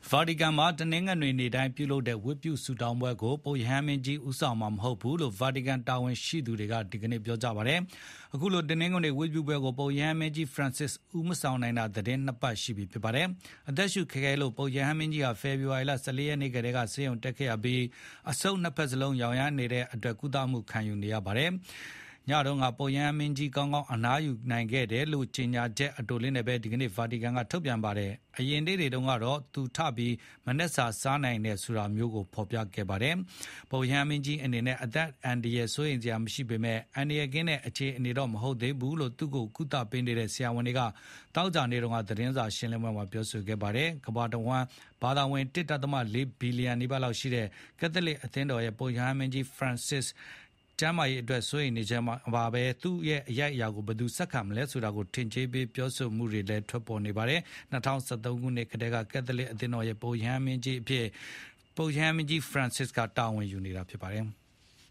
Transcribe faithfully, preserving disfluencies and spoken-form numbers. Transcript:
ဗာတီကန်မှာတနင်္ဂနွေနေ့တိုင်းပြုလုပ်တဲ့ဝတ်ပြုဆုတောင်းပွဲကိုပုပ်ရဟန်းမင်းကြီးဦးဆောင်မှာမဟုတ်ဘူးလို့ဗာတီကန်တာဝန်ရှိသူတွေကဒီကနေ့ပြောကြားပါတယ်။အခုလိုတနင်္ဂနွေဝတ်ပြုပွဲကိုပုပ်ရဟန်းမင်းကြီး Francis ဦးမဆောင်နိုင်တာသတင်းနှစ်ပတ်ရှိပြီဖြစ်ပါတယ်။အသက်ရှူခဲခဲလို့ပုပ်ရဟန်းမင်းကြီးဟာဖေဖော်ဝါရီလ၁၄ရက်နေ့ကတည်းကဆေးရုံတက်ခဲ့ရပြီးအဆုတ်နှစ်ဖက်စလုံးရောင်ရမ်းနေတဲ့အတွက်ကုသမှုခံယူနေရပါတယ်။ညတော့ကပုပ်ရဟန်းမင်းကြီးကောင်းကောင်းအနားယူနိုင်ခဲ့တယ်လို့ကြေညာချက်အတိုလေးနဲ့ပဲဒီကနေ့ဗာတီကန်ကထုတ်ပြန်ပါတယ်။အရင်နေ့တွေတုန်းကတော့သူထပြီးမနက်စာစားနိုင်တယ်ဆိုတာမျိုးကိုဖော်ပြခဲ့ပါတယ်။ပုပ်ရဟန်းမင်းကြီးအနေနဲ့အသက်အန္တရာယ်ဆိုရင်စရာမရှိပေမဲ့အန္တရာယ်ကင်းတဲ့အခြေအနေတော့မဟုတ်သေးဘူးလို့သူ့ကိုကုသပေးနေတဲ့ဆရာဝန်တွေကတောက်ကြနေတော့ကသတင်းစာရှင်းလင်းပွဲမှာပြောဆိုခဲ့ပါတယ်။ကမ္ဘာတဝန်းဘာသာဝင် တစ်ဒသမလေးဘီလီယံနီးပါးလောက်ရှိတဲ့ကက်သလစ်အသင်းတော်ရဲ့ပုပ်ရဟန်းမင်းကြီး Francisကျမ်းမာရေးအတွက်စိုးရိမ်နေကြမှာပဲသူ့ရဲ့အရိုက်အရာကိုဘယ်သူဆက်ခံမလဲဆိုတာကိုထင်ကြေးပေးပြောဆိုမှုတွေလည်းထွက်ပေါ်နေပါတယ်။၂၀၁၃ခုနှစ်ကတည်းကကက်သလစ်အသင်းတော်ရဲ့ပုပ်ရဟန်းမင်းကြီးအဖြစ်ပုပ်ရဟန်းမင်းကြီး Francis ကတာဝန်ယူနေတာဖြစ်ပါတယ်။